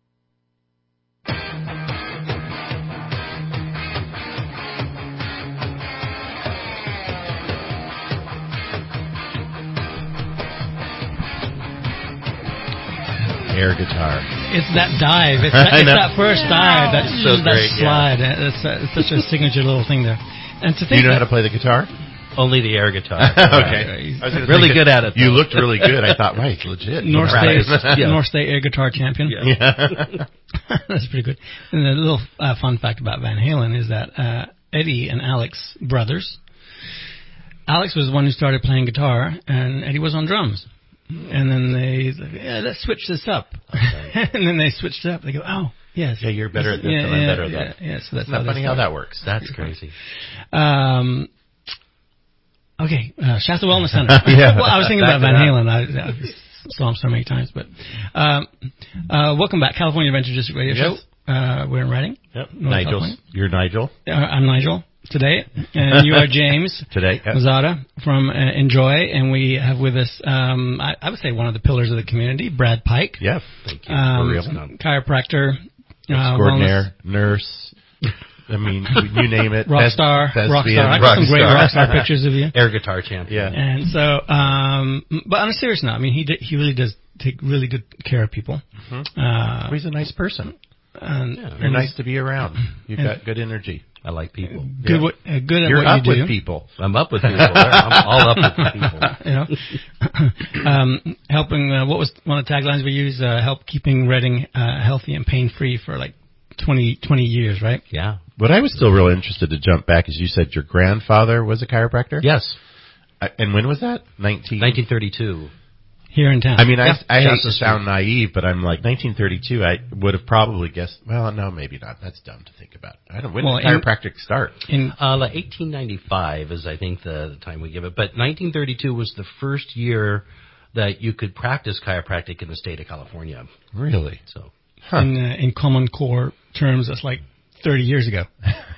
Air guitar. It's that dive. It's that, it's that first dive. That, So that great, slide. Yeah. It's, uh, it's such a signature little thing there. And to Do think you know that, how to play the guitar? Only the air guitar. Okay. I was gonna Really think good at it, You though. looked really good. I thought, right, legit. North Right. State, Yeah. North State air guitar champion. Yeah. That's pretty good. And the little uh, fun fact about Van Halen is that uh, Eddie and Alex, brothers, Alex was the one who started playing guitar, and Eddie was on drums. And then they, yeah, let's switch this up. Okay. And then they switched it up. They go, oh, yes. Yeah, you're better at this yeah, and I'm yeah, better at yeah, that. Yeah, so that's Isn't that how funny they how started. that works? That's crazy. Um, okay, uh, Shasta Wellness Center. Yeah. Well, I was thinking about Back Van it up. Halen. I, I saw him so many times. But um, uh, welcome back, California Adventure District Radio Yes. Show. Uh, we're in Reading. Yep. North Nigel. California. You're Nigel Uh, I'm Nigel today, and you are James today. Yep. Mazzata from uh, Enjoy, and we have with us, um, I, I would say, one of the pillars of the community, Brad Pike. Yep. Thank you. Um, For real. chiropractor, uh, Extraordinaire, nurse. I mean, you name it. rock Thes- star, thespian, rock star. I got some great star. rock star pictures of you. Air guitar champion. Yeah. And so, um, but on a serious note, I mean, he did, he really does take really good care of people. Mm-hmm. Uh, He's a nice person. and, Yeah. You're and nice to be around. You've and- got good energy. I like people. Good, Yeah. what, uh, good at You're what up you do. with people. I'm up with people. I'm all up with people. You know, um, helping. Uh, what was one of the taglines we use? Uh, help keeping Reading uh, healthy and pain free for like twenty, twenty years, right? Yeah. What I was still real interested to jump back is you said your grandfather was a chiropractor? Yes. I, and when was that? Nineteen. nineteen thirty-two. Here in town. I mean, Yeah, I, I hate Shasta to Street. sound naive, but I'm like nineteen thirty-two. I would have probably guessed. Well, no, maybe not. That's dumb to think about. I don't. When Well, did in- chiropractic start? in Uh, like eighteen ninety-five is, I think, the, the time we give it. But nineteen thirty-two was the first year that you could practice chiropractic in the state of California. Really? So, Huh. in, uh, in Common Core terms, that's like thirty years ago.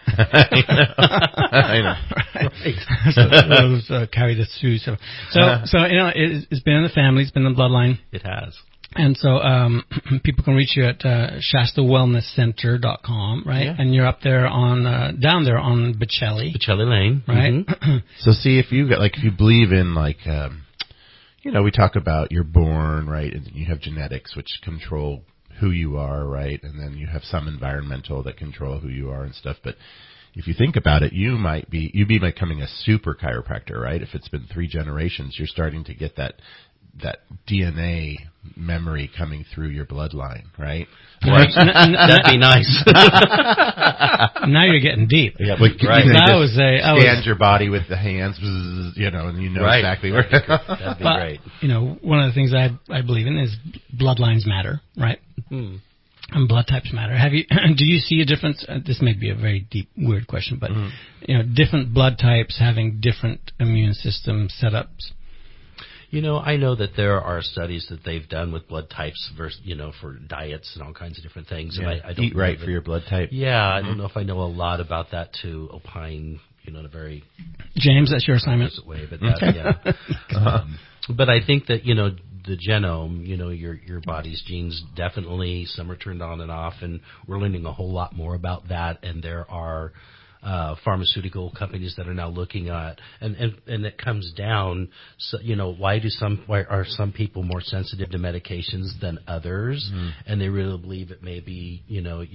I know. so those uh, carry this through. So, so, Uh-huh. so you know, it, it's been in the family, it's been in the bloodline, it has. and so um, people can reach you at uh, Shasta Wellness Center dot com, right? Yeah. And you're up there on uh, down there on Bocelli, Bocelli Lane. right? Mhm. So see if you got like if you believe in like um you know we talk about you're born right and you have genetics which control who you are right and then you have some environmental that control who you are and stuff but if you think about it you might be you be becoming a super chiropractor right if it's been three generations you're starting to get that that D N A memory coming through your bloodline right. Right. N- n- That'd be nice. now you're getting deep. Yeah, but Right. you know, I just was a- I was- scanned your body with the hands, bzzz, you know, and you know Right. exactly where. That'd be But, great. you know, one of the things I I believe in is bloodlines matter, right? Hmm. And blood types matter. Have you? Do you see a difference? Uh, this may be a very deep, weird question, but Mm-hmm. you know, different blood types having different immune system setups. You know, I know that there are studies that they've done with blood types versus, you know, for diets and all kinds of different things. And I, I don't Eat right know for your blood type. Yeah, I don't know if I know a lot about that to opine, you know, in a very James, that's your assignment. opposite way. But that, yeah. Um, but I think that, you know, the genome, you know, your your body's genes definitely some are turned on and off, and we're learning a whole lot more about that. And there are uh, pharmaceutical companies that are now looking at, and and, and it comes down, so, you know, why do some why are some people more sensitive to medications than others? Mm. And they really believe it may be, you know, your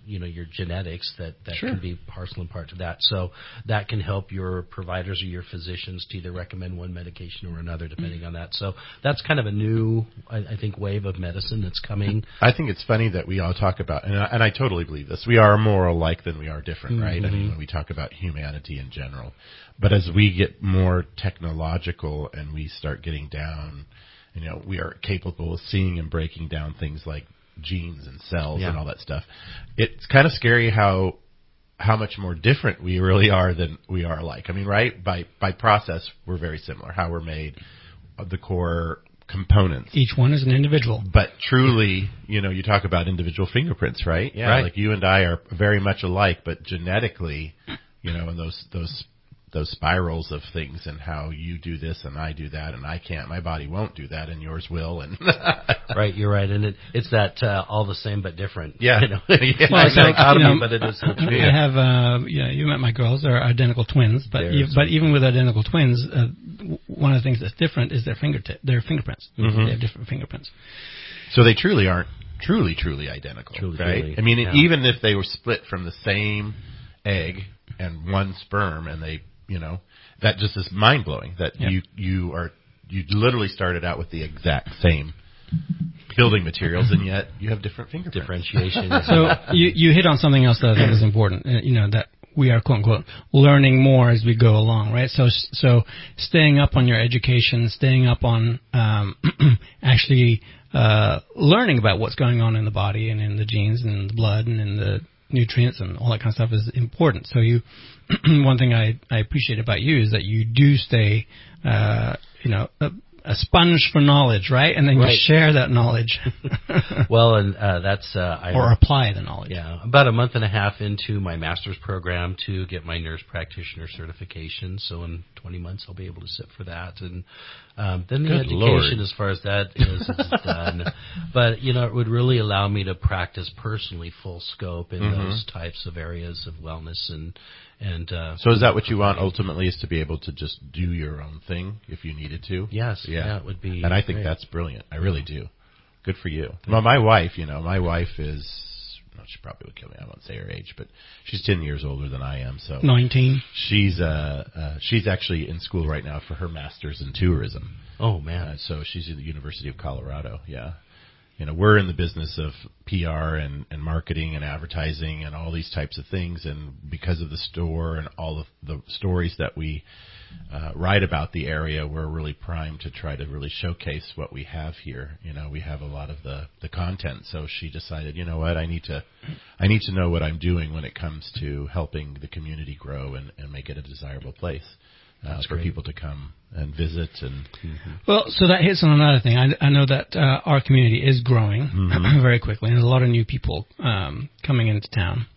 you know, your genetics that, that Sure. can be parcel and part to that. So that can help your providers or your physicians to either recommend one medication or another depending mm-hmm. on that. So that's kind of a new, I, I think, wave of medicine that's coming. I think it's funny that we all talk about, and I, and I totally believe this, we are more alike than we are different, right? Mm-hmm. I mean, when we talk about humanity in general. But as we get more technological and we start getting down, you know, we are capable of seeing and breaking down things like genes and cells yeah. and all that stuff. It's kind of scary how how much more different we really are than we are alike. I mean, right? By by process, we're very similar. How we're made, the core components. Each one is an individual. But truly, you know, you talk about individual fingerprints, right? Yeah. Right. Like you and I are very much alike, but genetically, you know, and those those those spirals of things and how you do this and I do that and I can't, my body won't do that and yours will. And right, you're right. And it, it's that uh, all the same but different. Yeah. You know? yeah well, it's like, you know, but it is. I have, uh, yeah, you met my girls. They're identical twins, but e- but even with identical twins, uh, one of the things that's different is their fingertip, their fingerprints. Mm-hmm. They have different fingerprints. So they truly aren't truly, truly identical, truly, right? Truly, I mean, yeah. even if they were split from the same egg and one sperm and they, you know, that just is mind blowing that yep. you, you are, you literally started out with the exact same building materials and yet you have different fingerprints. Differentiation. So you, you hit on something else that I think is important, uh, you know, that we are quote unquote learning more as we go along, right? So, so staying up on your education, staying up on, um, actually, uh, learning about what's going on in the body and in the genes and in the blood and in the nutrients and all that kind of stuff is important. So you, one thing I, I appreciate about you is that you do stay, uh, you know, a, a sponge for knowledge, right? And then right. you share that knowledge. Well, and uh, that's... Uh, I, or apply the knowledge. Yeah. About a month and a half into my master's program to get my nurse practitioner certification. So in twenty months, I'll be able to sit for that. And um, then the Good education Lord. as far as that is, is done. But, you know, it would really allow me to practice personally full scope in mm-hmm. those types of areas of wellness and... And uh, so is that what you want ultimately, is to be able to just do your own thing if you needed to? Yes. Yeah, yeah it would be. And I think great. that's brilliant. I really do. Good for you. Well, my wife, you know, my wife is, well, she probably would kill me. I won't say her age, but she's ten years older than I am. So nineteen. She's uh, uh she's actually in school right now for her master's in tourism. Oh man. Uh, so she's at the University of Colorado. Yeah. You know, we're in the business of P R and, and marketing and advertising and all these types of things. And because of the store and all of the stories that we uh, write about the area, we're really primed to try to really showcase what we have here. You know, we have a lot of the, the content. So she decided, you know what, I need to, I need to know what I'm doing when it comes to helping the community grow and, and make it a desirable place. Uh, for great. people to come and visit. And mm-hmm. Well, so that hits on another thing. I, I know that uh, our community is growing mm-hmm. very quickly, and there's a lot of new people um, coming into town.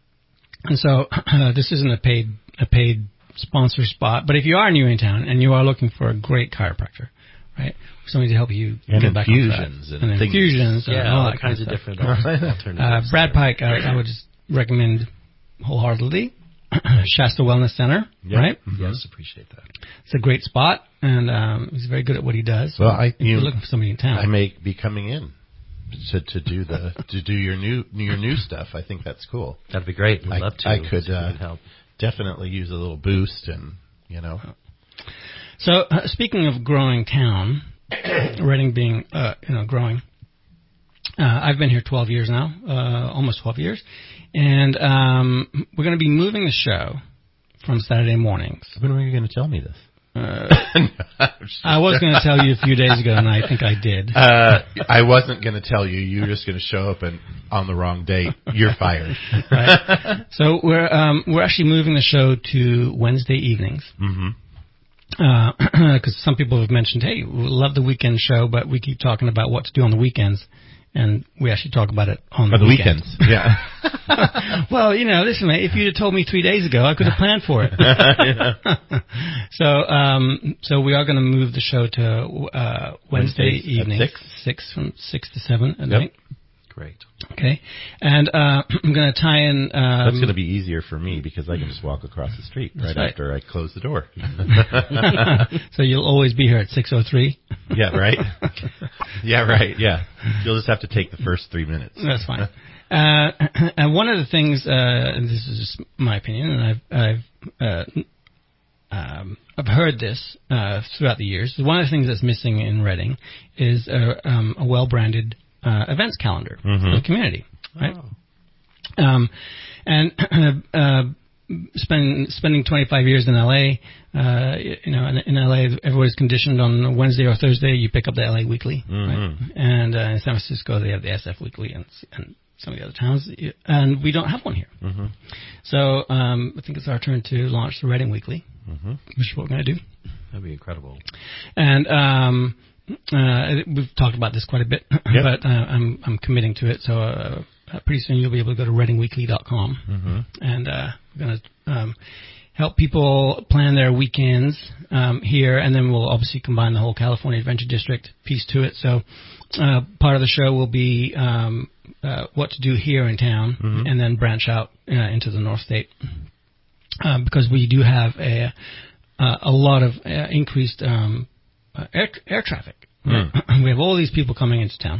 And so uh, this isn't a paid a paid sponsor spot, but if you are new in town and you are looking for a great chiropractor, right, somebody to help you and get back on track, infusions and, and infusions, yeah, and all, all that kinds kind of, of different alternatives. alternatives. Uh, Brad Pike, I, I would just recommend wholeheartedly. Shasta Wellness Center, yep. right? Mm-hmm. Yes, appreciate that. It's a great spot, and um, he's very good at what he does. Well, I, if you, you're looking for somebody in town, I may be coming in to to do the to do your new your new stuff. I think that's cool. That'd be great. We'd I, love to. I could uh, help. definitely use a little boost, and you know. So uh, speaking of growing town, Reading being uh, you know growing. Uh, I've been here twelve years now, uh, almost twelve years. And um, we're going to be moving the show from Saturday mornings. When were you going to tell me this? Uh, I was going to tell you a few days ago, and I think I did. Uh, I wasn't going to tell you. You were just going to show up and on the wrong date. You're fired. Right. So we're um, we're actually moving the show to Wednesday evenings. Mm-hmm. Because uh, some people have mentioned, hey, we love the weekend show, but we keep talking about what to do on the weekends. And we actually talk about it on the, the weekends. weekends. Yeah. Well, you know, listen, mate, if you'd have told me three days ago, I could have planned for it. so, um, so we are going to move the show to uh, Wednesday Wednesdays evening, at six? six from six to seven at yep. night. Great. Okay, and uh, I'm going to tie in. Um, That's going to be easier for me because I can just walk across the street right, right. after I close the door. So you'll always be here at six oh three. Yeah, right. Yeah, right. Yeah, you'll just have to take the first three minutes. That's fine. Uh, and one of the things, uh, and this is just my opinion, and I've I've uh, um, I've heard this uh, throughout the years. One of the things that's missing in Reading is a, um, a well-branded uh, events calendar Mm-hmm. for the community, right? Oh. Um, and uh, spend, spending twenty-five years in L A, uh, you know, in, in L A, everybody's conditioned on Wednesday or Thursday. You pick up the L A Weekly, Mm-hmm. right? And uh, in San Francisco, they have the S F Weekly, and, and some of the other towns, and we don't have one here. Mm-hmm. So um, I think it's our turn to launch the Reading Weekly, Mm-hmm. which is what we're going to do. That'd be incredible. And um, uh, we've talked about this quite a bit, Yep. but uh, I'm I'm committing to it. So uh, pretty soon you'll be able to go to reading weekly dot com, Mm-hmm. and uh, we're going to um, help people plan their weekends um, here, and then we'll obviously combine the whole California Adventure District piece to it. So uh, part of the show will be um, uh, what to do here in town, Mm-hmm. and then branch out uh, into the North State, uh, because we do have a uh, a lot of uh, increased um, uh, air, air traffic. Mm. We have all these people coming into town,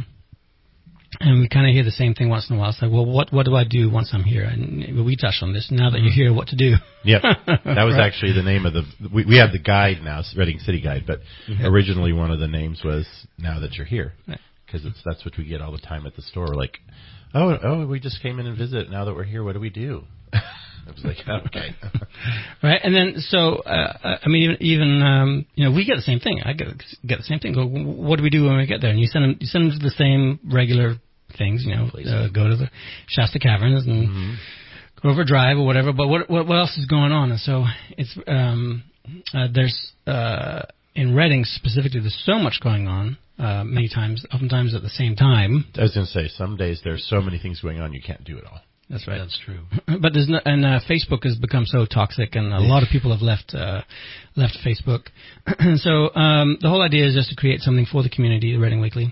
and we kind of hear the same thing once in a while. It's like, well, what what do I do once I'm here? And we touched on this. Now that you're here, what to do? Yep, that was Right. actually the name of the. We, we have the guide now, it's Reading City Guide, but originally one of the names was "Now That You're Here," Right. because it's that's what we get all the time at the store. Like, oh, oh, we just came in and visit. Now that we're here, what do we do? I was like, oh, okay, Right, and then so uh, I mean, even, even um, you know, we get the same thing. I get get the same thing. Go, what do we do when we get there? And you send them, you send them to the same regular things. You know, uh, go to the Shasta Caverns and Mm-hmm. Grover Drive or whatever. But what what, what else is going on? And so it's um, uh, there's uh, in Reading specifically, there's so much going on. Uh, many times, oftentimes at the same time. I was going to say, some days there's so many things going on, you can't do it all. That's right. That's true. But there's no, and uh, Facebook has become so toxic, and a lot of people have left uh, left Facebook. So um, the whole idea is just to create something for the community, the Reading Weekly,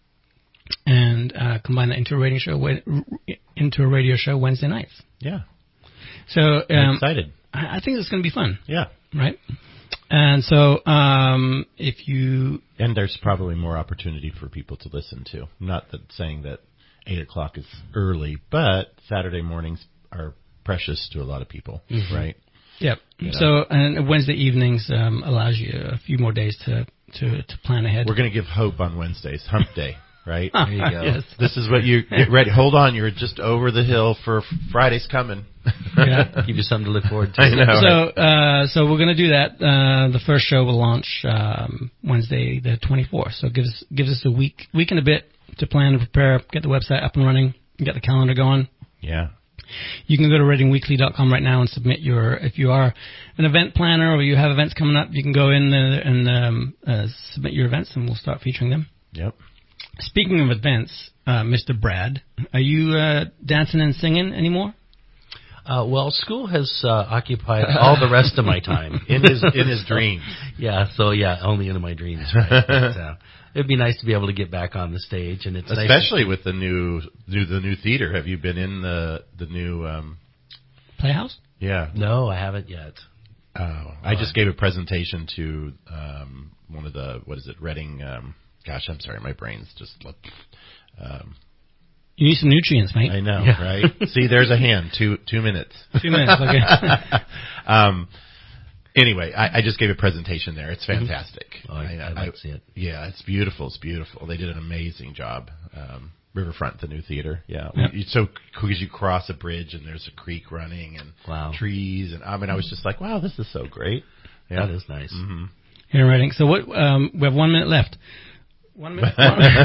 and uh, combine that into a radio show into a radio show Wednesday nights. Yeah, So I'm um, excited. I I think it's going to be fun, Yeah, right? And so um, if you and there's probably more opportunity for people to listen to. Not that saying that eight o'clock is early, but Saturday mornings are precious to a lot of people, Mm-hmm. right? Yep. You know. So and Wednesday evenings um, allows you a few more days to to, to plan ahead. We're going to give hope on Wednesdays, Hump Day, right? There you go. Yes. This is what you get ready. Hold on, you're just over the hill for Friday's coming. Yeah. Give you something to look forward to. I know. So, uh, so we're going to do that. Uh, the first show will launch um, Wednesday, the twenty-fourth. So, it gives gives us a week, week and a bit to plan and prepare, get the website up and running, get the calendar going. Yeah. You can go to reading weekly dot com right now and submit your. If you are an event planner or you have events coming up, you can go in there and um, uh, submit your events, and we'll start featuring them. Yep. Speaking of events, uh, Mister Brad, are you uh, dancing and singing anymore? Uh, well, school has uh, occupied all the rest of my time. In his in his dreams. Yeah, so yeah, only in my dreams. Right? But, uh, it'd be nice to be able to get back on the stage, and it's nice Especially with the new, new the new theater. Have you been in the the new? Um, Playhouse? yeah. to, no, I haven't yet. Oh, I just gave a presentation to um, one of the what is it, Reading? Um, gosh, I'm sorry, my brain's just. Um, You need some nutrients, mate. I know, Yeah. right? See, there's a hand. Two two minutes. Two minutes, okay. um. Anyway, I, I just gave a presentation there. It's fantastic. Oh, I- I'd like to see it. Yeah, it's beautiful. It's beautiful. They did an amazing job. Um, Riverfront, the new theater. Yeah, Yeah. it's so cool because you cross a bridge and there's a creek running and Wow. trees and I mean I was just like, wow, this is so great. Yeah, That is nice. Mm-hmm. Here in Reading. So what? Um, we have one minute left. One minute.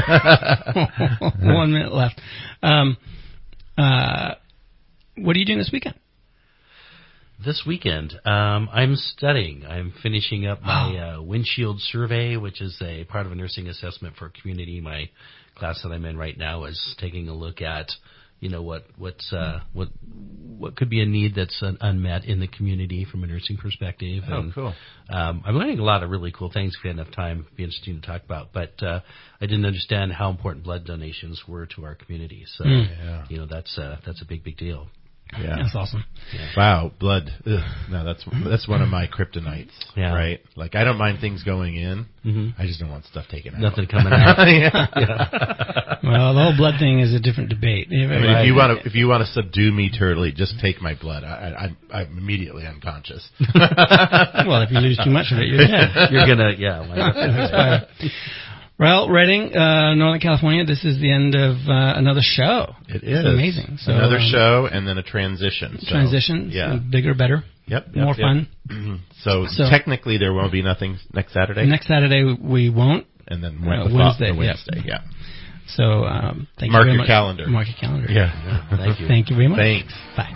One, one minute left. Um, uh, what are you doing this weekend? This weekend, um, I'm studying. I'm finishing up my uh, windshield survey, which is a part of a nursing assessment for community. My class that I'm in right now is taking a look at you know, what what's uh, what what could be a need that's un- unmet in the community from a nursing perspective. Oh, and, cool. Um, I'm learning a lot of really cool things. If we had enough time, it'd be interesting to talk about. But uh, I didn't understand how important blood donations were to our community. So, Mm. Yeah. you know, that's uh, that's a big, big deal. Yeah. That's awesome. Wow, blood. Ugh. No, that's that's one of my kryptonites. Yeah. Right. Like I don't mind things going in. Mm-hmm. I just don't want stuff taken out. Nothing coming out. yeah. Well, the whole blood thing is a different debate. I mean, if you want to, if you want to subdue me totally, just take my blood. I, I, I'm, I'm immediately unconscious. Well, if you lose too much of it, you're dead. You're gonna, yeah. Like, Well, Redding, uh, Northern California, this is the end of uh, another show. It It's is amazing. So, another um, show and then a transition. So, Transition, Yeah. bigger, better, Yep. yep more yep. fun. So, So- technically, there won't be nothing next Saturday, Next Saturday we won't. and then uh, the Wednesday, the yep. Wednesday. Yeah. So um, thank Mark you very your much. calendar. Mark your calendar. Yeah. thank you. Thank you very much. Thanks. Bye.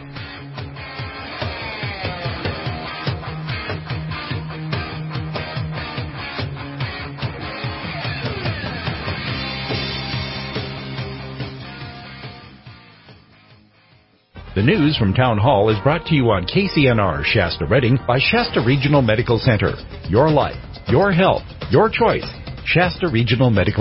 The news from Town Hall is brought to you on K C N R Shasta Redding by Shasta Regional Medical Center. Your life, your health, your choice. Shasta Regional Medical